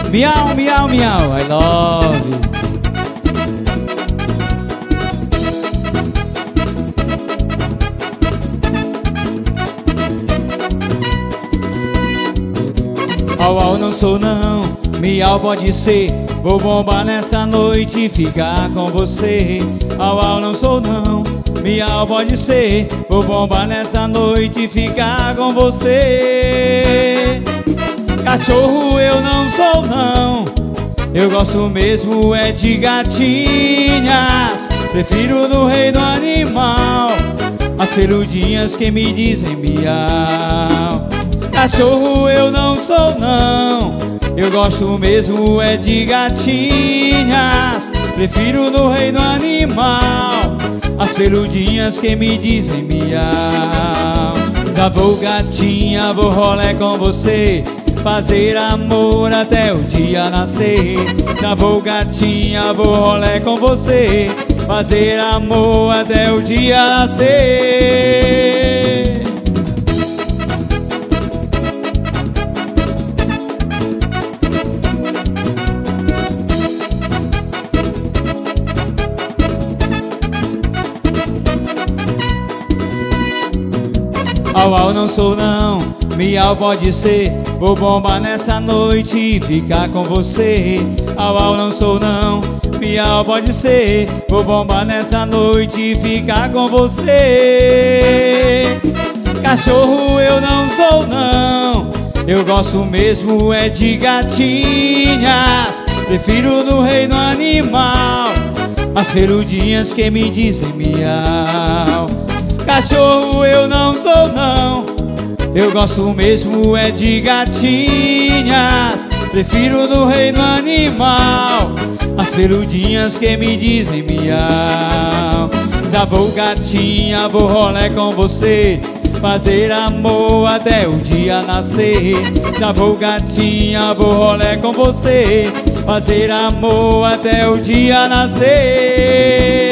Miau, miau, miau, I love you. Au, au, não sou não, miau pode ser. Vou bombar nessa noite e ficar com você. Au, au, não sou não, miau pode ser. Vou bombar nessa noite e ficar com você. Cachorro eu não sou não, eu gosto mesmo é de gatinhas. Prefiro do reino animal as peludinhas que me dizem miau. Cachorro eu não sou não, eu gosto mesmo é de gatinhas. Prefiro no reino animal as peludinhas que me dizem miau. Já vou gatinha, vou rolé com você, fazer amor até o dia nascer. Já vou gatinha, vou rolé com você, fazer amor até o dia nascer. Au, au, não sou não, miau pode ser. Vou bombar nessa noite e ficar com você. Au, au, não sou não, miau pode ser. Vou bombar nessa noite e ficar com você. Cachorro eu não sou não, eu gosto mesmo é de gatinhas. Prefiro no reino animal as peludinhas que me dizem miau. Cachorro eu não sou não, eu gosto mesmo é de gatinhas. Prefiro do reino animal as peludinhas que me dizem miau. Já vou gatinha, vou rolé com você, fazer amor até o dia nascer. Já vou gatinha, vou rolé com você, fazer amor até o dia nascer.